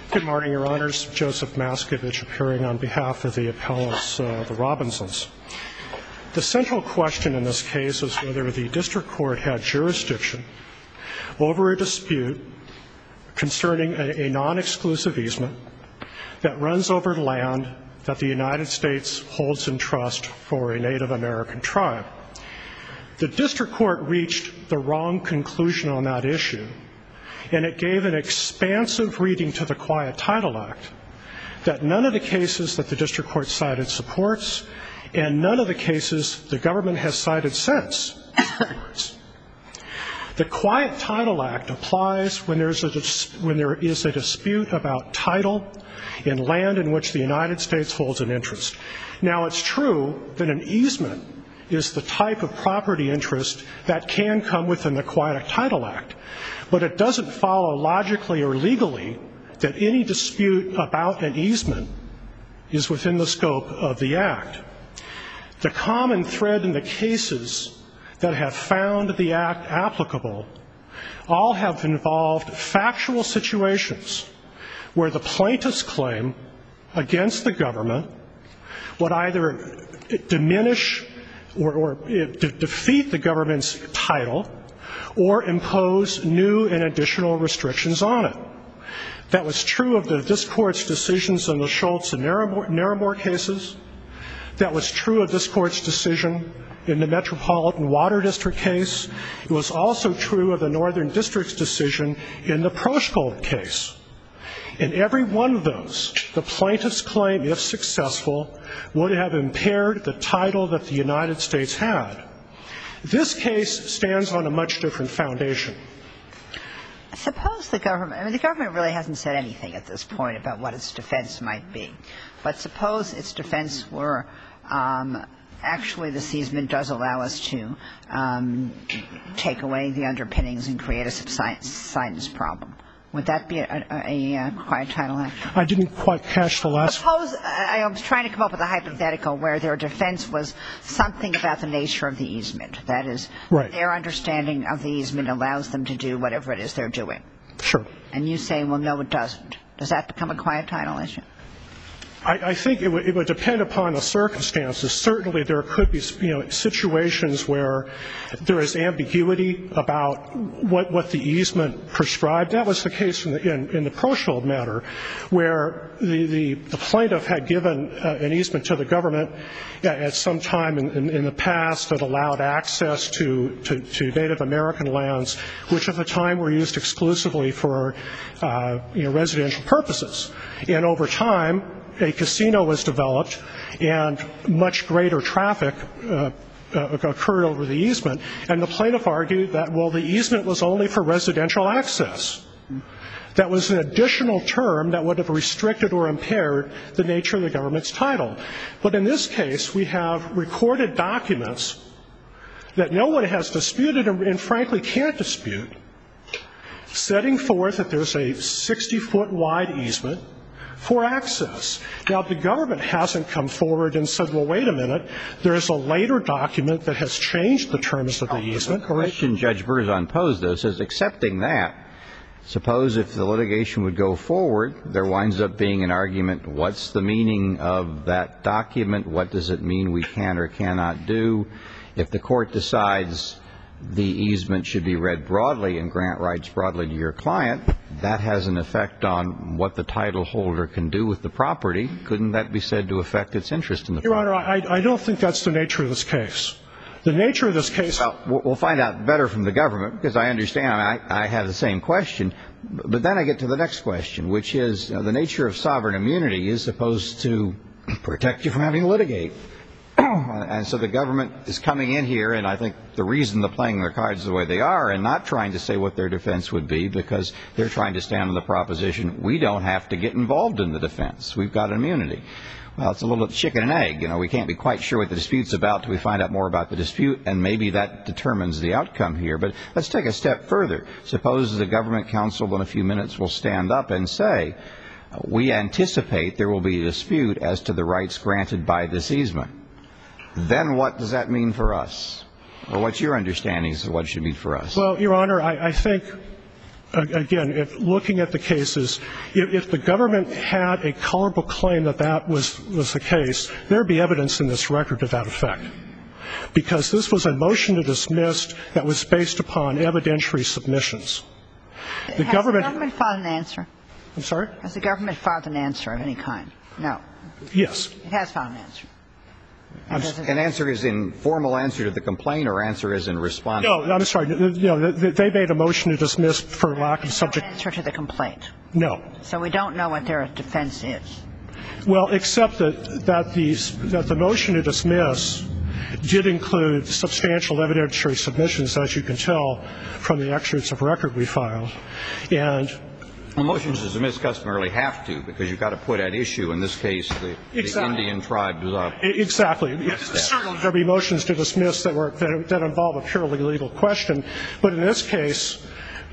Good morning, Your Honors. Joseph Maskovich appearing on behalf of the appellants, the Robinsons. The central question in this case is whether the district court had jurisdiction over a dispute concerning a non-exclusive easement that runs over land that the United States holds in trust for a Native American tribe. The district court reached the wrong conclusion on that issue, and it gave an expansive reading to the Quiet Title Act that none of the cases that the district court cited supports, and none of the cases the government has cited since supports. The Quiet Title Act applies when there is a dispute about title in land in which the United States holds an interest. Now, it's true that an easement is the type of property interest that can come within the Quiet Title Act, but it doesn't follow logically or legally that any dispute about an easement is within the scope of the Act. The common thread in the cases that have found the Act applicable all have involved factual situations where the plaintiff's claim against the government would either diminish or defeat the government's title or impose new and additional restrictions on it. That was true of this Court's decisions in the Schultz and Naramore cases. That was true of this Court's decision in the Metropolitan Water District case. It was also true of the Northern District's decision in the Proschkold case. In every one of those, the plaintiff's claim, if successful, would have impaired the title that the United States had. This case stands on a much different foundation. Suppose the government really hasn't said anything at this point about what its defense might be. But suppose its defense were actually this easement does allow us to take away the underpinnings and create a subsidence problem. Would that be a Quiet Title Act? I didn't quite catch the last. Suppose I was trying to come up with a hypothetical where their defense was something about the nature of the easement. That is, right. Their understanding of the easement allows them to do whatever it is they're doing. Sure. And you say, well, no, it doesn't. Does that become a Quiet Title issue? I think it would depend upon the circumstances. Certainly there could be, situations where there is ambiguity about what the easement prescribed. That was the case in the Proschkold matter, where the plaintiff had given an easement to the government at some time in the past that allowed access to Native American lands, which at the time were used exclusively for residential purposes. And over time, a casino was developed, and much greater traffic occurred over the easement. And the plaintiff argued that, well, the easement was only for residential access. That was an additional term that would have restricted or impaired the nature of the government's title. But in this case, we have recorded documents that no one has disputed and frankly can't dispute, setting forth that there's a 60-foot wide easement for access. Now, the government hasn't come forward and said, well, wait a minute, there's a later document that has changed the terms of the easement. The question Judge Berzon posed, though, says, accepting that, suppose if the litigation would go forward, there winds up being an argument, what's the meaning of that document? What does it mean we can or cannot do? If the court decides the easement should be read broadly and grant rights broadly to your client, that has an effect on what the title holder can do with the property. Couldn't that be said to affect its interest in the property? Your Honor, I don't think that's the nature of this case. The nature of this case. Well, we'll find out better from the government, because I understand I have the same question. But then I get to the next question, which is the nature of sovereign immunity is supposed to protect you from having to litigate. And so the government is coming in here, and I think the reason they're playing their cards the way they are and not trying to say what their defense would be, because they're trying to stand on the proposition, we don't have to get involved in the defense. We've got immunity. Well, it's a little chicken and egg. We can't be quite sure what the dispute's about till we find out more about the dispute, and maybe that determines the outcome here. But let's take a step further. Suppose the government counsel in a few minutes will stand up and say, we anticipate there will be a dispute as to the rights granted by this easement. Then what does that mean for us? Or what's your understanding of what it should mean for us? Well, Your Honor, I think again, looking at the cases, if the government had a colorable claim that that was the case, there would be evidence in this record to that effect. Because this was a motion to dismiss that was based upon evidentiary submissions. Has the government filed an answer? I'm sorry? Has the government filed an answer of any kind? No. Yes. It has filed an answer. An answer is in formal answer to the complaint, or answer is in response? No, I'm sorry. They made a motion to dismiss for lack of subject. No answer to the complaint. No. So we don't know what their defense is. Well, except that the motion to dismiss did include substantial evidentiary submissions, as you can tell from the excerpts of record we filed. And well, motions to dismiss customarily have to, because you've got to put at issue, in this case, the Indian tribe. Exactly. Certainly there will be motions to dismiss that involve a purely legal question. But in this case,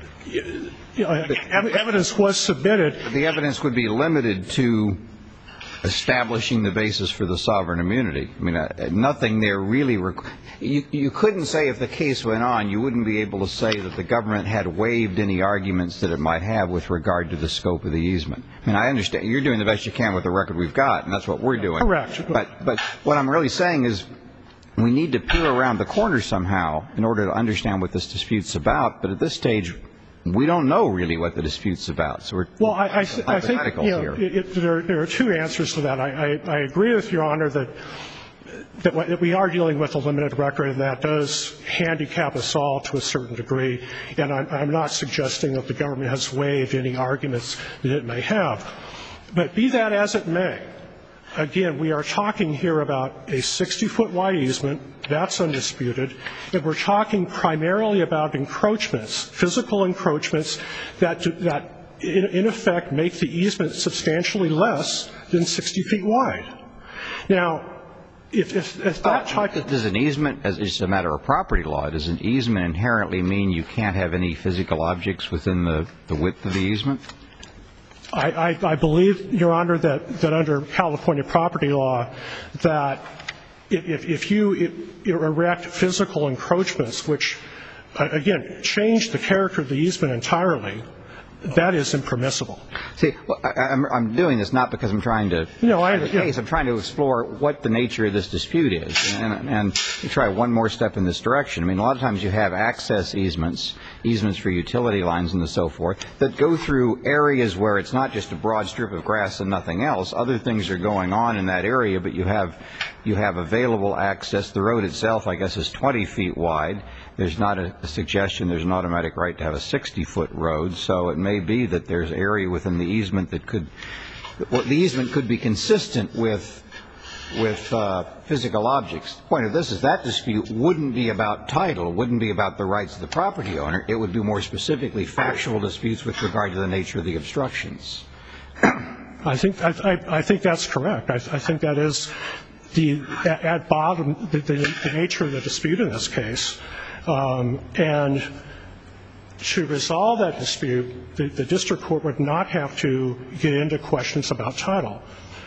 evidence was submitted. The evidence would be limited to establishing the basis for the sovereign immunity. I mean, nothing there really you couldn't say if the case went on, you wouldn't be able to say that the government had waived any arguments that it might have with regard to the scope of the easement. I mean, I understand you're doing the best you can with the record we've got, and that's what we're doing. Correct. But what I'm really saying is we need to peer around the corner somehow in order to understand what this dispute's about. But at this stage, we don't know really what the dispute's about. So we're I think there are two answers to that. I agree with Your Honor that we are dealing with a limited record, and that does handicap us all to a certain degree. And I'm not suggesting that the government has waived any arguments that it may have. But be that as it may, again, we are talking here about a 60-foot wide easement. That's undisputed. And we're talking primarily about encroachments, physical encroachments that in effect make the easement substantially less than 60 feet wide. Now, if that type of... Does an easement, as it's a matter of property law, does an easement inherently mean you can't have any physical objects within the width of the easement? I believe, Your Honor, that under California property law, that if you erect physical encroachments, which, again, change the character of the easement entirely, that is impermissible. See, I'm doing this not because I'm trying to... No, I'm trying to explore what the nature of this dispute is, and try one more step in this direction. I mean, a lot of times you have access easements for utility lines and so forth, that go through areas where it's not just a broad strip of grass and nothing else. Other things are going on in that area, but you have available access. The road itself, I guess, is 20 feet wide. There's not a suggestion there's an automatic right to have a 60-foot road, so it may be that there's area within the easement that could... Well, the easement could be consistent with physical objects. The point of this is that dispute wouldn't be about title, wouldn't be about the rights of the property owner. It would be more specifically factual disputes with regard to the nature of the obstructions. I think that's correct. I think that is at bottom the nature of the dispute in this case. And to resolve that dispute, the district court would not have to get into questions about title.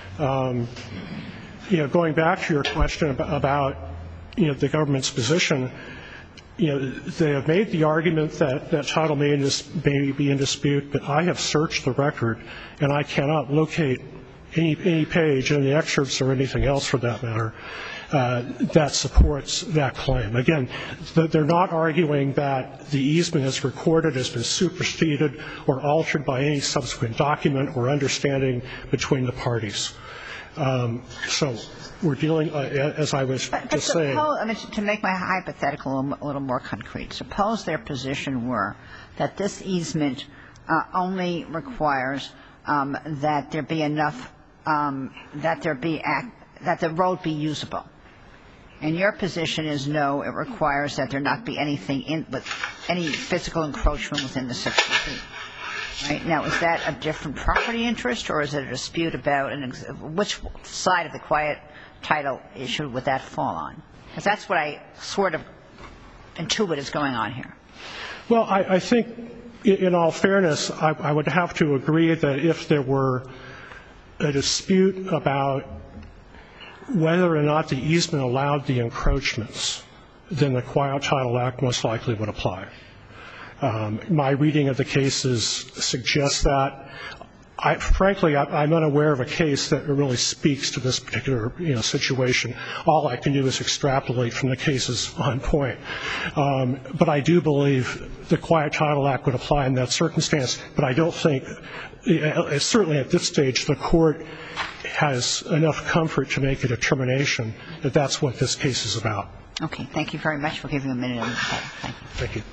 Going back to your question about the government's position, they have made the argument that title may be in dispute, but I have searched the record and I cannot locate any page in the excerpts or anything else for that matter that supports that claim. Again, they're not arguing that the easement as recorded has been superseded or altered by any subsequent document or understanding between the parties. So we're dealing, as I was just saying. To make my hypothetical a little more concrete, suppose their position were that this easement only requires that there be enough, that the road be usable. And your position is no, it requires that there not be anything with any physical encroachment within the 60 feet. Right? Now, is that a different property interest, or is it a dispute about which side of the quiet title issue would that fall on? Because that's what I sort of intuit is going on here. Well, I think, in all fairness, I would have to agree that if there were a dispute about whether or not the easement allowed the encroachments, then the Quiet Title Act most likely would apply. My reading of the cases suggests that. Frankly, I'm unaware of a case that really speaks to this particular situation. All I can do is extrapolate from the cases on point. But I do believe the Quiet Title Act would apply in that circumstance, but I don't think, certainly at this stage, the court has enough comfort to make a determination that that's what this case is about. Okay. Thank you very much. We'll give you a minute. Thank you.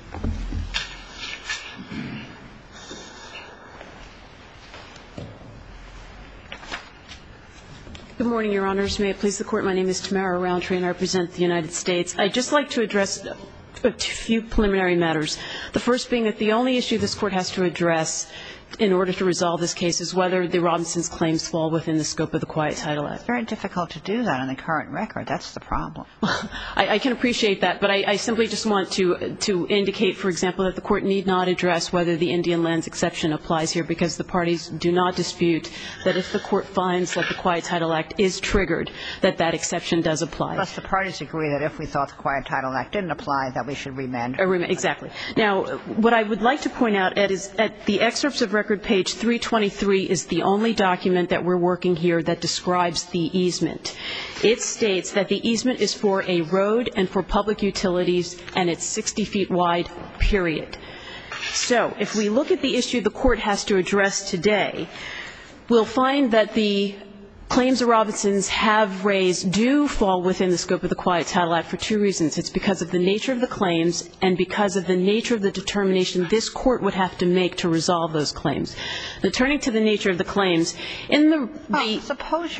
Thank you. Good morning, Your Honors. May it please the Court, my name is Tamara Roundtree, and I represent the United States. I'd just like to address a few preliminary matters. The first being that the only issue this Court has to address in order to resolve this case is whether the Robinsons' claims fall within the scope of the Quiet Title Act. It's very difficult to do that on the current record. That's the problem. I can appreciate that, but I simply just want to indicate, for example, that the Court need not address whether the Indian lands exception applies here, because the parties do not dispute that if the Court finds that the Quiet Title Act is triggered, that that exception does apply. Plus, the parties agree that if we thought the Quiet Title Act didn't apply, that we should remand. Exactly. Now, what I would like to point out is at the excerpts of record page 323 is the only document that we're working here that describes the easement. It states that the easement is for a road and for public utilities, and it's 60 feet wide, period. So if we look at the issue the Court has to address today, we'll find that the claims the Robinsons have raised do fall within the scope of the Quiet Title Act for two reasons. It's because of the nature of the claims and because of the nature of the determination this Court would have to make to resolve those claims. Now, turning to the nature of the claims, suppose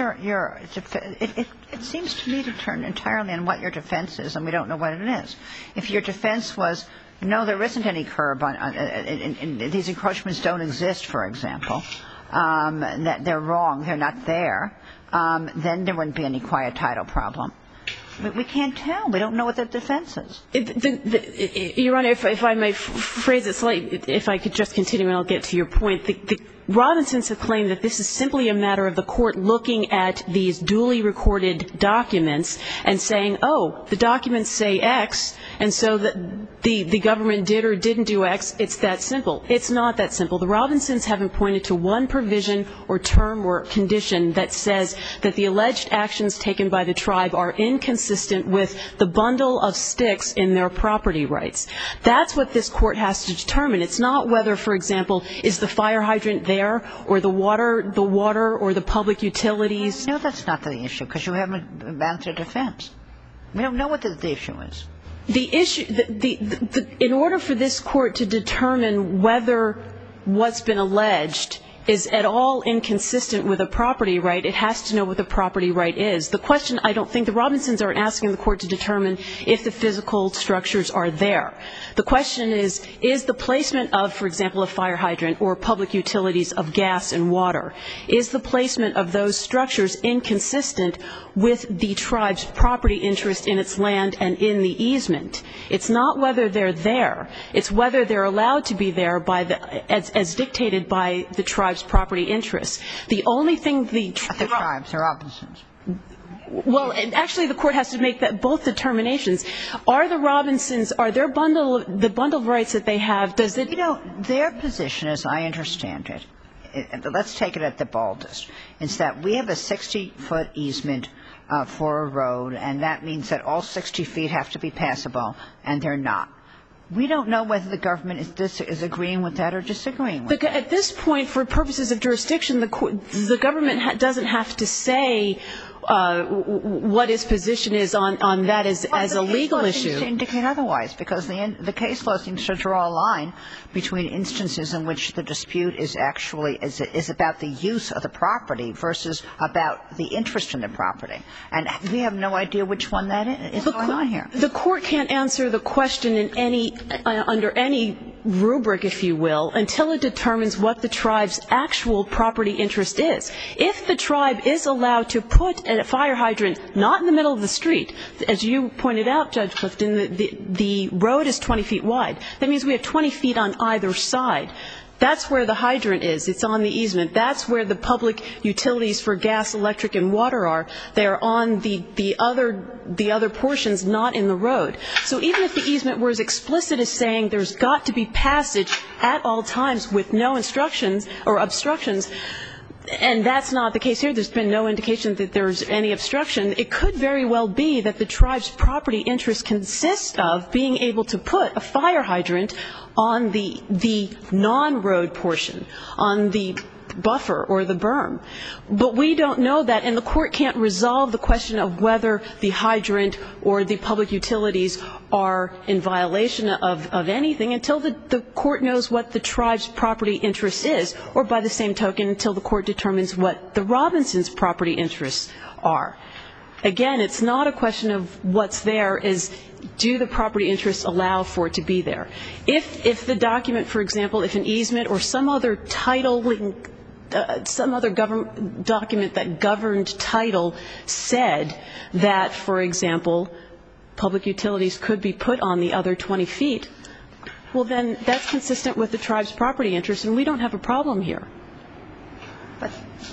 it seems to me to turn entirely on what your defense is, and we don't know what it is. If your defense was, no, there isn't any curb these encroachments don't exist, for example, that they're wrong, they're not there, then there wouldn't be any quiet title problem. We can't tell. We don't know what the defense is. Your Honor, if I may phrase it slightly, if I could just continue and I'll get to your point. The Robinsons have claimed that this is simply a matter of the Court looking at these duly recorded documents and saying, oh, the documents say X, and so the government did or didn't do X. It's that simple. It's not that simple. The Robinsons haven't pointed to one provision or term or condition that says that the alleged actions taken by the tribe are inconsistent with the bundle of sticks in their property rights. That's what this Court has to determine. It's not whether, for example, is the fire hydrant there or the water or the public utilities. No, that's not the issue, because you haven't answered defense. We don't know what the issue is. The issue, in order for this Court to determine whether what's been alleged is at all inconsistent with a property right, it has to know what the property right is. The question, I don't think the Robinsons are asking the Court to determine if the physical structures are there. The question is the placement of, for example, a fire hydrant or public utilities of gas and water, is the placement of those structures inconsistent with the tribe's property interest in its land and in the easement? It's not whether they're there. It's whether they're allowed to be there by as dictated by the tribe's property interests. The only thing the tribes are Robinsons. Well, actually, the Court has to make both determinations. Are the Robinsons, are their the bundle of rights that they have, does it? Their position, as I understand it, let's take it at the baldest, is that we have a 60-foot easement for a road, and that means that all 60 feet have to be passable, and they're not. We don't know whether the government is agreeing with that or disagreeing with that. At this point, for purposes of jurisdiction, the government doesn't have to say what its position is on that as a legal issue. The case law seems to indicate otherwise, because the case law seems to draw a line between instances in which the dispute is actually is about the use of the property versus about the interest in the property. And we have no idea which one that is going on here. The Court can't answer the question under any rubric, if you will, until it determines what the tribe's actual property interest is. If the tribe is allowed to put a fire hydrant not in the middle of the street, as you pointed out, Judge Clifton, the road is 20 feet wide. That means we have 20 feet on either side. That's where the hydrant is. It's on the easement. That's where the public utilities for gas, electric, and water are. They are on the other portions, not in the road. So even if the easement were as explicit as saying there's got to be passage at all times with no instructions or obstructions, and that's not the case here. There's been no indication that there's any obstruction. It could very well be that the tribe's property interest consists of being able to put a fire hydrant on the non-road portion, on the buffer or the berm. But we don't know that, and the court can't resolve the question of whether the hydrant or the public utilities are in violation of anything until the court knows what the tribe's property interest is, or by the same token, until the court determines what the Robinsons' property interests are. Again, it's not a question of what's there, is do the property interests allow for it to be there. If the document, for example, if an easement or some other titling, some other document that governed title said that, for example, public utilities could be put on the other 20 feet, well, then that's consistent with the tribe's property interest, and we don't have a problem here. But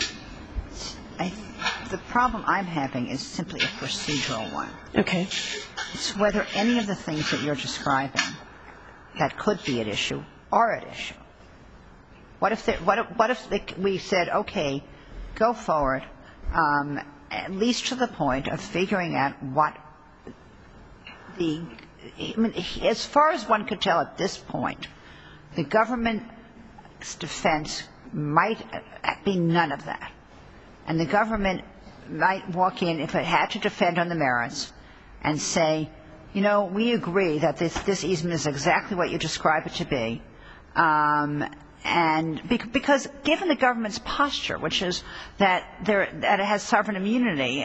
the problem I'm having is simply a procedural one. Okay. It's whether any of the things that you're describing that could be at issue are at issue. What if we said, okay, go forward, at least to the point of figuring out what I mean, as far as one could tell at this point, the government's defense might be none of that. And the government might walk in, if it had to defend on the merits, and say, you know, we agree that this easement is exactly what you describe it to be. And because given the government's posture, which is that it has sovereign immunity,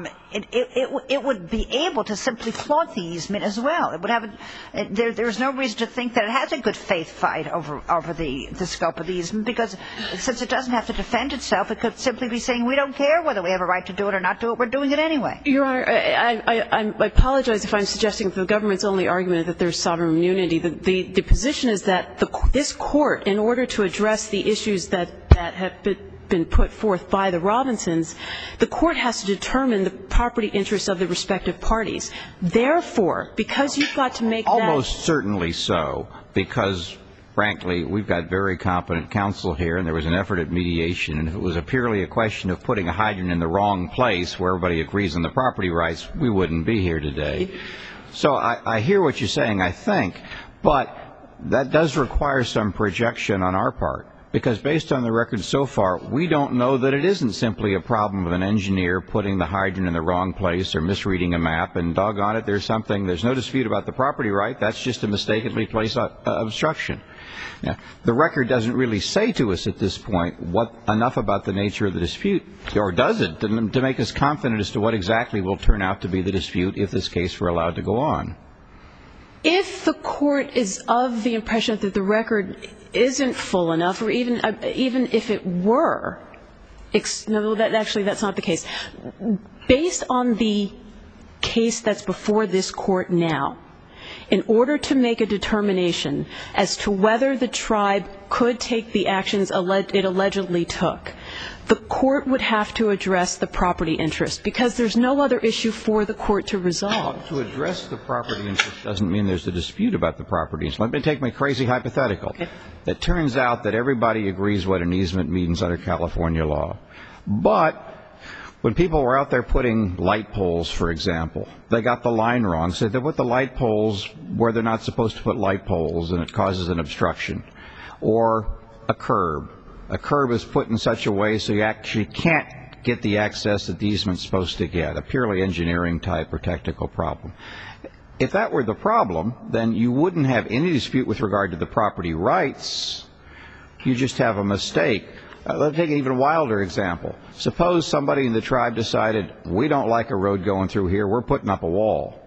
it would be able to simply flaunt the easement as well. It would have there's no reason to think that it has a good faith fight over the scope of the easement, because since it doesn't have to defend itself, it could simply be saying we don't care whether we have a right to do it or not do it. We're doing it anyway. Your Honor, I apologize if I'm suggesting that the government's only argument that there's sovereign immunity. The position is that this court, in order to address the issues that have been put forth by the Robinsons, the court has to determine the property interests of the respective parties. Therefore, because you've got to make that... Almost certainly so, because, frankly, we've got very competent counsel here, and there was an effort at mediation, and if it was purely a question of putting a hydrant in the wrong place where everybody agrees on the property rights, we wouldn't be here today. So I hear what you're saying, I think, but that does require some projection on our part, because based on the record so far, we don't know that it isn't simply a problem of an engineer putting the hydrant in the wrong place or misreading a map, and doggone it, there's no dispute about the property right, that's just a mistakenly placed obstruction. Now, the record doesn't really say to us at this point enough about the nature of the dispute, or does it, to make us confident as to what exactly will turn out to be the dispute if this case were allowed to go on. If the court is of the impression that the record isn't full enough, or even if it were, no, that's not the case. Based on the case that's before this court now, in order to make a determination as to whether the tribe could take the actions it allegedly took, the court would have to address the property interest, because there's no other issue for the court to resolve. To address the property interest doesn't mean there's a dispute about the property interest. Let me take my crazy hypothetical. Okay. It turns out that everybody agrees what an easement means under California law. But when people were out there putting light poles, for example, they got the line wrong, so they put the light poles where they're not supposed to put light poles, and it causes an obstruction. Or a curb. A curb is put in such a way so you actually can't get the access that the easement's supposed to get, a purely engineering type or technical problem. If that were the problem, then you wouldn't have any dispute with regard to the property rights. You just have a mistake. Let's take an even wilder example. Suppose somebody in the tribe decided, we don't like a road going through here, we're putting up a wall.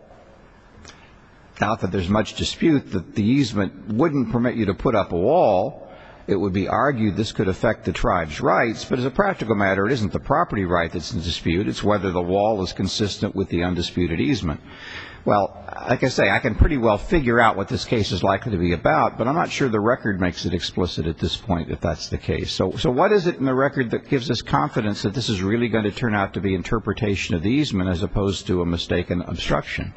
Not that there's much dispute that the easement wouldn't permit you to put up a wall. It would be argued this could affect the tribe's rights, but as a practical matter, it isn't the property right that's in dispute. It's whether the wall is consistent with the undisputed easement. Well, like I say, I can pretty well figure out what this case is likely to be about, but I'm not sure the record makes it explicit at this point if that's the case. So what is it in the record that gives us confidence that this is really going to turn out to be interpretation of the easement as opposed to a mistaken obstruction?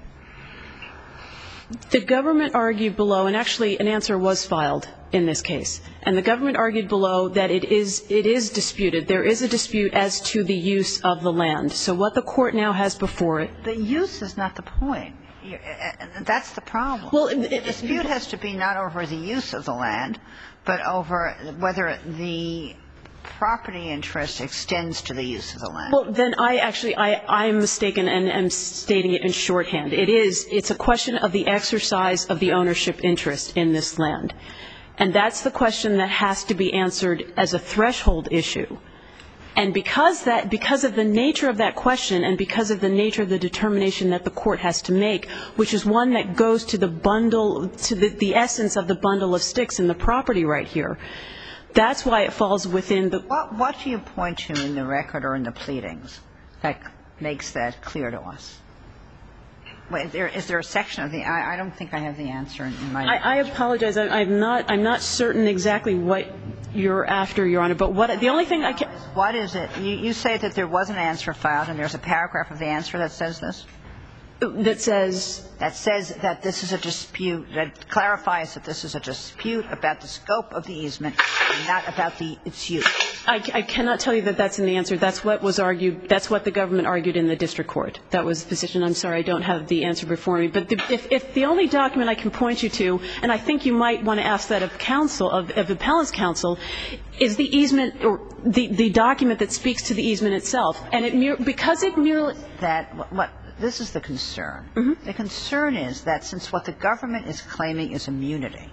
The government argued below, and actually an answer was filed in this case, and the government argued below that it is disputed. There is a dispute as to the use of the land. So what the court now has before it. The use is not the point. That's the problem. Well, the dispute has to be not over the use of the land, but over whether the property interest extends to the use of the land. Well, then I'm mistaken and am stating it in shorthand. It's a question of the exercise of the ownership interest in this land. And that's the question that has to be answered as a threshold issue. And because of the nature of that question and because of the nature of the determination that the court has to make, which is one that goes to the bundle, to the essence of the bundle of sticks in the property right here, that's why it falls within the... What do you point to in the record or in the pleadings that makes that clear to us? Wait, is there a section of the... I don't think I have the answer in my... I apologize. I'm not certain exactly what you're after, Your Honor, but the only thing I can... What is it? You say that there was an answer filed and there's a paragraph of the answer that says this? That says... That says that this is a dispute, that clarifies that this is a dispute about the scope of the easement and not about its use. I cannot tell you that that's in the answer. That's what was argued. That's what the government argued in the district court. That was the position. I'm sorry, I don't have the answer before me. But if the only document I can point you to, and I think you might want to ask that of counsel, of appellant's counsel, is the easement or the document that speaks to the easement itself. And because it merely... This is the concern. Mm-hmm. The concern is that since what the government is claiming is immunity,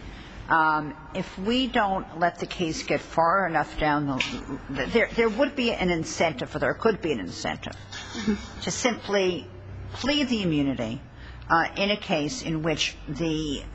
if we don't let the case get far enough down, there would be an incentive, or there could be an incentive, to simply plead the immunity in a case in which in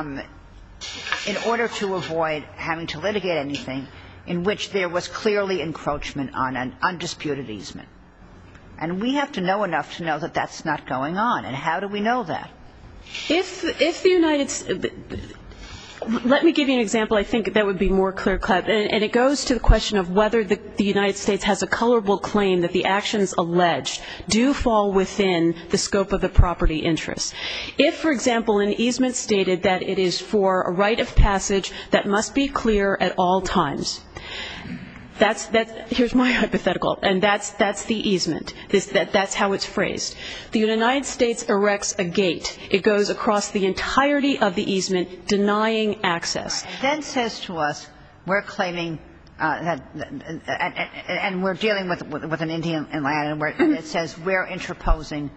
order to avoid having to litigate anything, in which there was clearly encroachment on an undisputed easement. And we have to know enough to know that that's not going on. And how do we know that? If the United States... Let me give you an example. I think that would be more clear-cut. And it goes to the question of whether the United States has a colorable claim that the actions alleged do fall within the scope of the property interest. If, for example, an easement stated that it is for a right of passage that must be clear at all times, here's my hypothetical, and that's the easement. That's how it's phrased. The United States erects a gate. It goes across the entirety of the easement, denying access. It then says to us, we're claiming that, and we're dealing with an Indian land, and it says we're interposing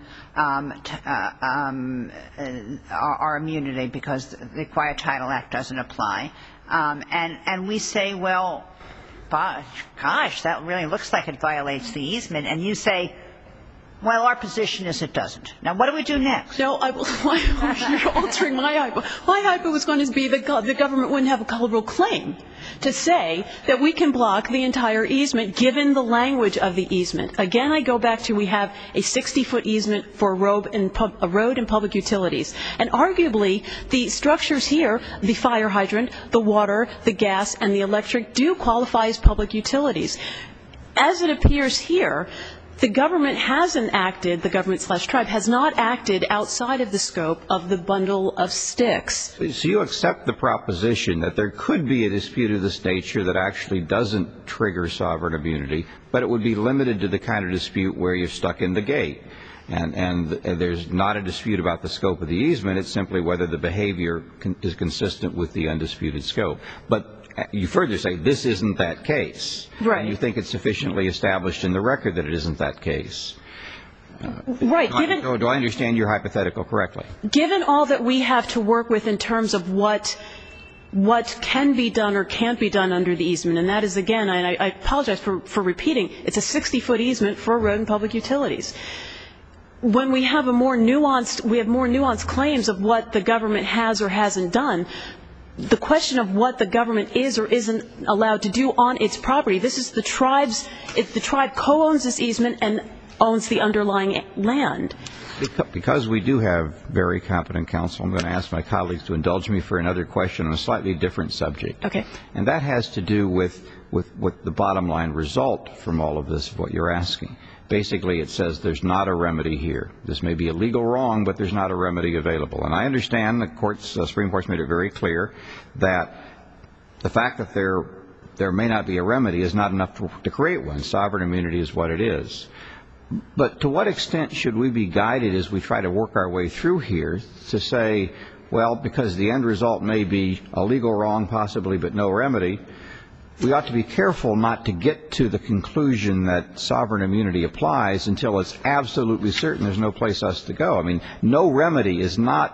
our immunity because the Quiet Title Act doesn't apply. And we say, well, gosh, that really looks like it violates the easement. And you say, well, our position is it doesn't. Now, what do we do next? No, you're altering my hypo. My hypo was going to be that the government wouldn't have a colorable claim to say that we can block the entire easement given the language of the easement. Again, I go back to we have a 60-foot easement for a road and public utilities. And arguably, the structures here, the fire hydrant, the water, the gas, and the electric do qualify as public utilities. As it appears here, the government hasn't acted, the government/tribe has not acted outside of the scope of the bundle of sticks. So you accept the proposition that there could be a dispute of this nature that actually doesn't trigger sovereign immunity, but it would be limited to the kind of dispute where you're stuck in the gate. And there's not a dispute about the scope of the easement. It's simply whether the behavior is consistent with the undisputed scope. But you further say this isn't that case. Right. And you think it's sufficiently established in the record that it isn't that case. Right. Do I understand your hypothetical correctly? Given all that we have to work with in terms of what can be done or can't be done under the easement, and that is, again, and I apologize for repeating, it's a 60-foot easement for a road and public utilities. When we have more nuanced claims of what the government has or hasn't done, the question of what the government is or isn't allowed to do on its property, this is the tribe co-owns this easement, and owns the underlying land. Because we do have very competent counsel, I'm going to ask my colleagues to indulge me for another question on a slightly different subject. Okay. And that has to do with what the bottom line result from all of this, what you're asking. Basically, it says there's not a remedy here. This may be a legal wrong, but there's not a remedy available. And I understand the Supreme Court's made it very clear that the fact that there may not be a remedy is not enough to create one. Sovereign immunity is what it is. But to what extent should we be guided as we try to work our way through here to say, well, because the end result may be a legal wrong possibly, but no remedy, we ought to be careful not to get to the conclusion that sovereign immunity applies until it's absolutely certain there's no place else to go. I mean, no remedy is not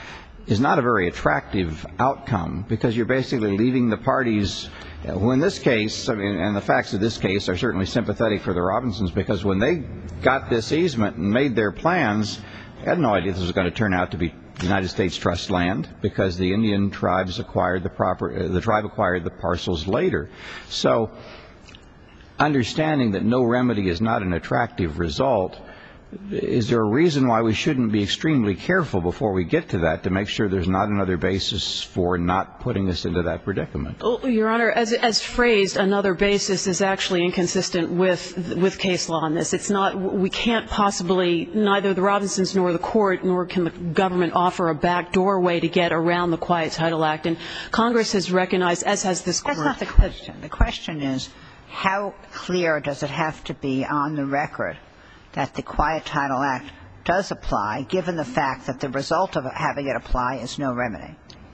a very attractive outcome, because you're basically leaving the parties, who in this case, I mean, and the facts of this case are certainly sympathetic for the Robinsons, because when they got this easement and made their plans, they had no idea this was going to turn out to be United States trust land, because the Indian tribes acquired the tribe acquired the parcels later. So understanding that no remedy is not an attractive result, is there a reason why we shouldn't be extremely careful before we get to that to make sure there's not another basis for not putting us into that predicament? Your Honor, as phrased, another basis is actually inconsistent with case law on this. It's not, we can't possibly, neither the Robinsons nor the court nor can the government offer a backdoor way to get around the Quiet Title Act. And Congress has recognized, as has this court. That's not the question. The question is, how clear does it have to be on the record that the Quiet Title Act does apply, given the fact that the result of having it apply is no remedy?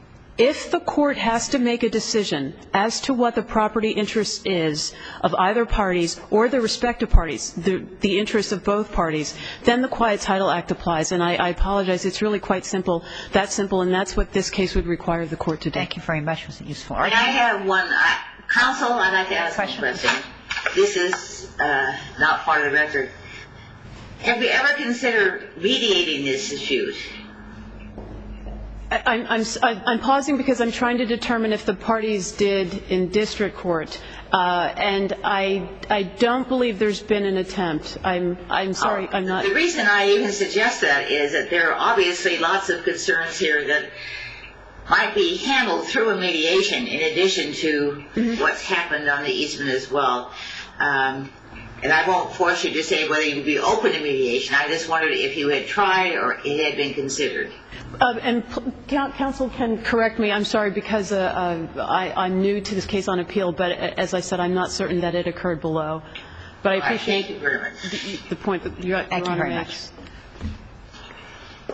If the court has to make a decision as to what the property interest is of either parties or the respective parties, the interests of both parties, then the Quiet Title Act applies. And I apologize, it's really quite simple, and that's what this case would require the court to do. Thank you very much. Was it useful? And I have one. Counsel, I'd like to ask a question. This is not part of the record. Have we ever considered mediating this dispute? I'm pausing because I'm trying to determine if the parties did in district court, and I don't believe there's been an attempt. I'm sorry, I'm not. The reason I even suggest that is that there are obviously lots of concerns here that might be handled through a mediation in addition to what's happened on the easement as well. And I won't force you to say whether you'd be open to mediation. I just wondered if you had tried or it had been considered. And counsel can correct me. I'm sorry, because I'm new to this case on appeal, but as I said, I'm not certain that it occurred below. But I appreciate thank you very much. The point that Your Thank you Honor very makes. much.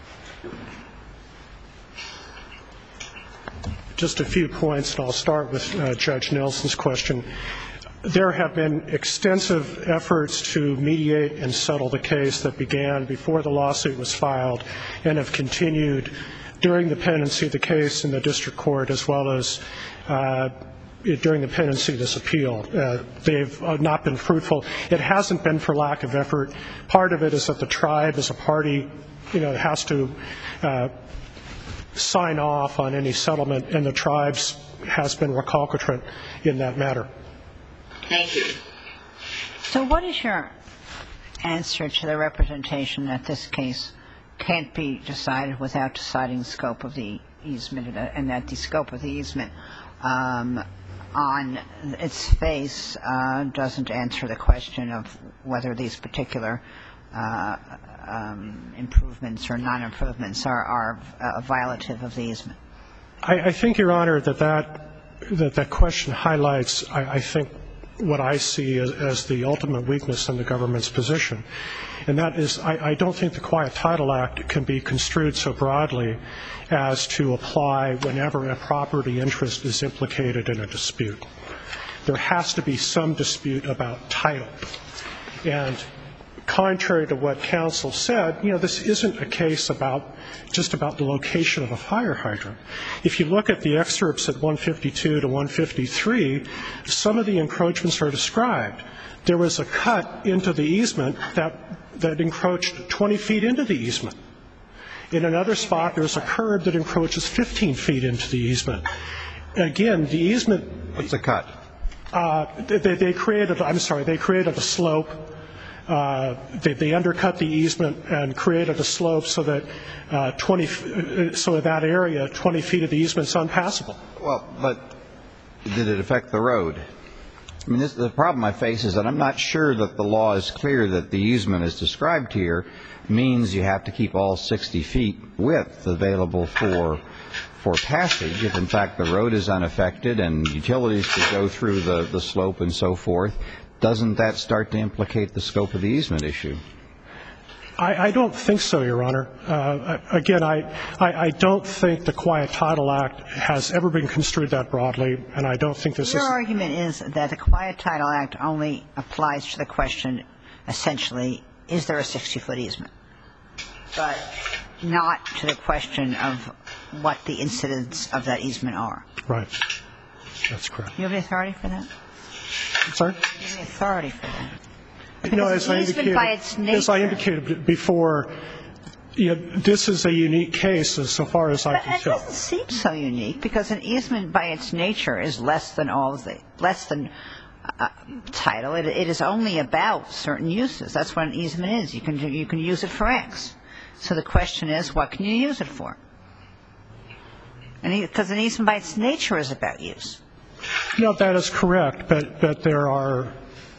Just a few points, and I'll start with Judge Nelson's question. There have been extensive efforts to mediate and settle the case that began before the lawsuit was filed and have continued during the pendency of the case in the district court, as well as during the pendency of this appeal. They've not been fruitful. It hasn't been for lack of effort. Part of it is that the tribe as a party, has to sign off on any settlement, and the tribes has been recalcitrant in that matter. Thank you. So what is your answer to the representation that this case can't be decided without deciding the scope of the easement, and that the scope of the easement on its face doesn't answer the question of whether these particular improvements or non-improvements are violative of the easement? I think, Your Honor, that question highlights, I think, what I see as the ultimate weakness in the government's position. And that is, I don't think the Quiet Title Act can be construed so broadly as to apply whenever a property interest is implicated in a dispute. There has to be some dispute about title. And contrary to what counsel said, this isn't a case just about the location of a fire hydrant. If you look at the excerpts at 152 to 153, some of the encroachments are described. There was a cut into the easement that encroached 20 feet into the easement. In another spot, there's a curb that encroaches 15 feet into the easement. Again, the easement... What's the cut? They created a slope They undercut the easement and created a slope so that that area, 20 feet of the easement, is unpassable. Well, but did it affect the road? I mean, the problem I face is that I'm not sure that the law is clear that the easement as described here means you have to keep all 60 feet width available for passage. If, in fact, the road is unaffected and utilities could go through the slope and so forth, doesn't that start to implicate the scope of the easement issue? I don't think so, Your Honor. Again, I don't think the Quiet Title Act has ever been construed that broadly, and I don't think this is... Your argument is that the Quiet Title Act only applies to the question, essentially, is there a 60-foot easement, but not to the question of what the incidents of that easement are. Right. That's correct. Do you have any authority for that? I'm sorry? Do you have any authority for that? No, as I indicated before, this is a unique case as so far as I can tell. It doesn't seem so unique because an easement by its nature is less than title. It is only about certain uses. That's what an easement is. You can use it for X. So the question is, what can you use it for? Because an easement by its nature is about use. No, that is correct, but there are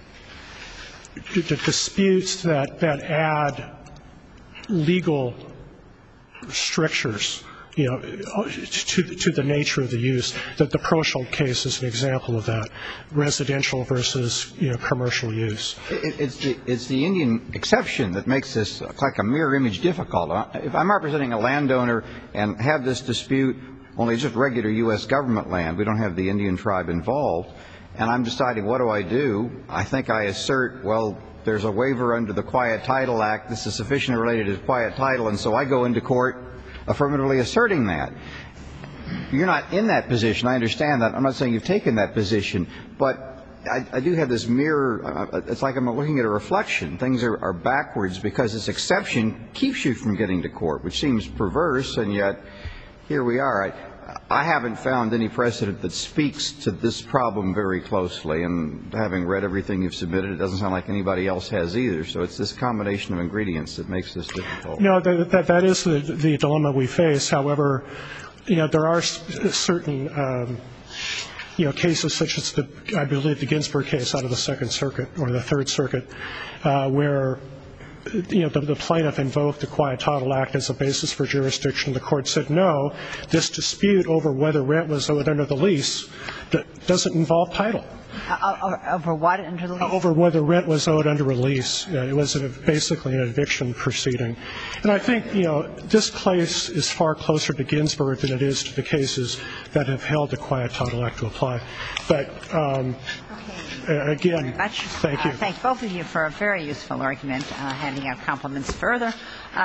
disputes that add legal strictures, to the nature of the use. That the Proshield case is an example of that, residential versus commercial use. It's the Indian exception that makes this like a mirror image difficult. If I'm representing a landowner and have this dispute, only just regular U.S. government land, we don't have the Indian tribe involved, and I'm deciding what do, I think I assert, well, there's a waiver under the Quiet Title Act. This is sufficiently related to quiet title, and so I go into court affirmatively asserting that. You're not in that position. I understand that. I'm not saying you've taken that position, but I do have this mirror. It's like I'm looking at a reflection. Things are backwards because this exception keeps you from getting to court, which seems perverse, and yet here we are. I haven't found any precedent that speaks to this problem very closely, and having read everything you've submitted, it doesn't sound like anybody else has either. So it's this combination of ingredients that makes this difficult. No, that is the dilemma we face. However, there are certain cases such as I believe the Ginsburg case out of the Second Circuit or the Third Circuit, where the plaintiff invoked the Quiet Title Act as a basis for jurisdiction. The court said, no, this dispute over whether rent was owed under the lease doesn't involve title. Over what under the lease? Over whether rent was owed under a lease. It was basically an eviction proceeding. And I think, this case is far closer to Ginsburg than it is to the cases that have held the Quiet Title Act to apply. But, again, thank you. Thank both of you for a very useful argument, handing out compliments further in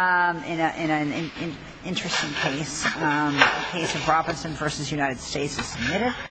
an interesting case. The case of Robinson versus United States is submitted.